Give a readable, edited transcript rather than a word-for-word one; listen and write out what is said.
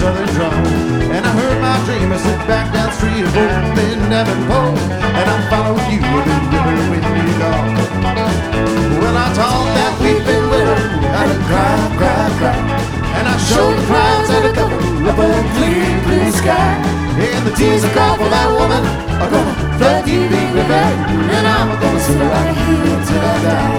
southern drawl. And I heard my dreamer sit back down the street of Old Davenport, and I followed you to the river when you gone. Well, I taught that weeping willow how to cry, cry, cry, and I showed the clouds at a cover of a clear blue sky. And the tears I cry for that woman are gonna flood you, baby, and I'm gonna sit right here till I die.